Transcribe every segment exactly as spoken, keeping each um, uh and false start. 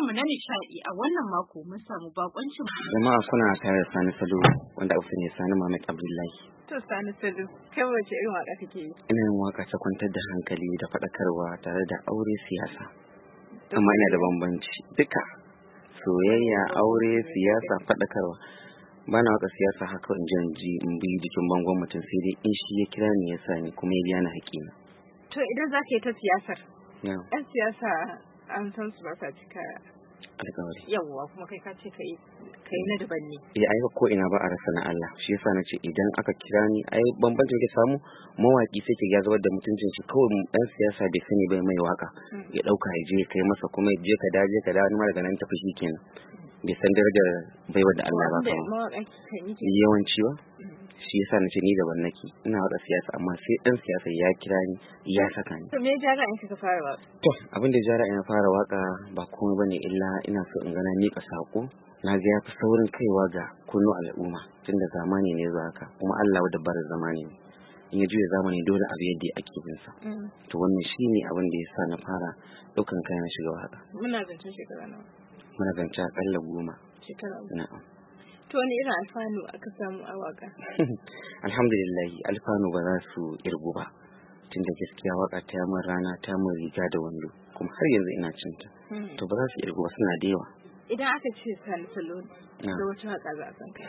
shirinmu na nishaɗi a wannan mako mun samu bakoncin jama'a kuna tare da Sani Salo wanda aka sani Sani Muhammad Abdullahi. To Sani Salo, kai wace irin waka kake yi? Ina yin waka ta kwantar da hankali da faɗakarwa tare da aure siyasa. Amma ina da bambanci duka soyayya, aure, siyasa, faɗakarwa. Bana waka siyasa haka in ji in ji in bi jikin bangon mutum sai dai in shi ya kira ni ya sa ni kuma ya biya ni haƙina. To idan za ka yi ta siyasar, yan siyasa an san su ba sa cika alƙawari. Yawwa kuma kai ka ce ka yi na daban ne. Eh ai ko ina ba a rasa na Allah. Shi yasa na ce idan aka kira ni ai bambancin ke samu mawaki sai ke ya zubar da mutuncin shi kawai dan siyasa bai sani bai mai waka ya dauka ya je kai masa kuma ya je ka daje ka da wani daga nan tafi shi kenan. Bai san darajar baiwa da Allah ba ka. Yawanci ba. Shi yasa na ce ni daban nake ina waka siyasa amma sai dan siyasa ya kira ni ya saka ni. To me jara in ka fara waka? To abin da jara in fara waka ba komai bane illa ina so in ga na mika sako na ga yafi saurin kaiwa ga kunnu al'umma tunda zamani ne zuwa haka kuma Allah wadda bar zamani ne in ya juya zamani dole abu yadda ake bin sa. To wannan shine abin da yasa na fara daukan kai na shiga waka. Muna zancen shekara nawa? Muna zancen akalla goma. Shekara goma. Na'am. To wani irin alfanu aka samu a waka? Alhamdulillah alfanu ba za su irgu ba tunda gaskiya waka ta mun rana ta mun riga da wando kuma har yanzu ina cinta. To ba za su irgu ba suna da yawa. Idan aka ce Sani Salo da wata waka za a san kai.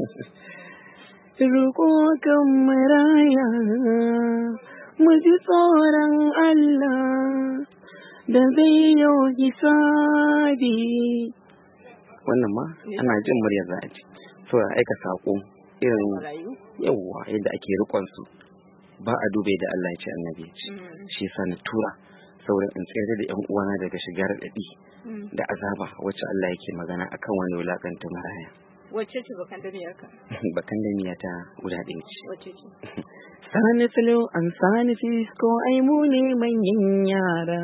Roƙo kan maraya mu ji tsoron Allah da zai yau hisabi. Wannan ma ana jin murya za a ji. So a aika sako irin yawa yadda ake rikon su ba a dube da Allah ya ce annabi ya ce. Shi yasa na tura sauran in tsere da yan uwana daga shigar dadi da azaba wacce Allah yake magana akan wani wulakanta maraya. Wacce ce bakan damiya ka? Bakan damiya ta guda ɗaya ce. Wacce ce? Sani Salo an Sani Fisko ai mu ne manyan yara.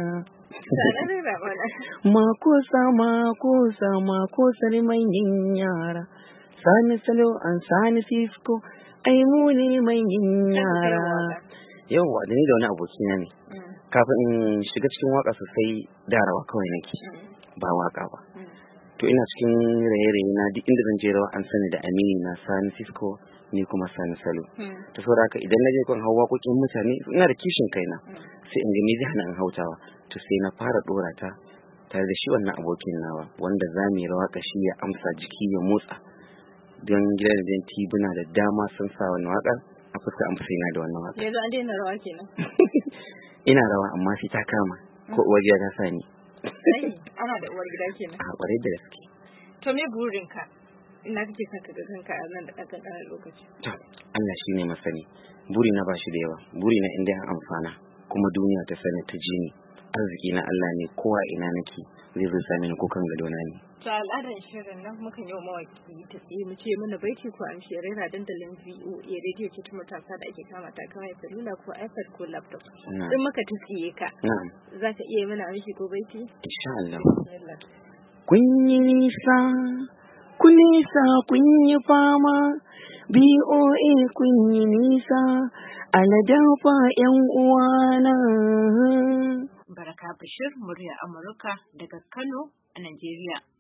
Makosa makosa makosa manyan yara. Sani Salo an Sani Fisko ai mu ne manyan yara. Yawwa da ni da wani abokina ne. Kafin in shiga cikin waka sosai da rawa kawai nake ba waka ba. To ina cikin raye-raye na duk inda zan je rawa an sani da Amini na Sani Fisko ni kuma Sani Salo. To saboda haka idan na je kan hawa kokin mutane ina da kishin kaina sai in ga me zai hana in hautawa. To sai na fara dora ta tare da shi wannan abokin nawa wanda za mu yi rawa kashi ya amsa jiki ya motsa. Don gidan da tibuna da dama sun sa wannan waka a fuska amsa ina da wannan waka. Yanzu an daina rawa kenan. Ina rawa amma sai ta kama ko uwar gida ta sani. Ana da uwar gida kenan. A kwarai da gaske. To me burinka? Ina kake son ka ga kanka a nan da ɗan ƙarar lokaci? To Allah shi ne masani. Buri na ba shi da yawa. Buri na inda ya amfana kuma duniya ta sani ta ji ni. Arziki na Allah ne kowa ina nake zai zo sami ni ko kan gadona ne. To al'adar shirin nan mukan yi wa mawaki ta tsaye mu ce mana baiti ko an shirya rera dandalin V O A rediyo ce ta matasa da ake kama ta kawai salula ko iPad ko laptop. In muka ta tsaye ka. Za ka iya mana amshi ko baiti? Insha Allah. Kun yi nisa, kun nisa kun yi fama, V O A kun yi nisa, aladafa ‘yan uwana. Baraka Bashir, murya Amurka daga Kano a Najeriya.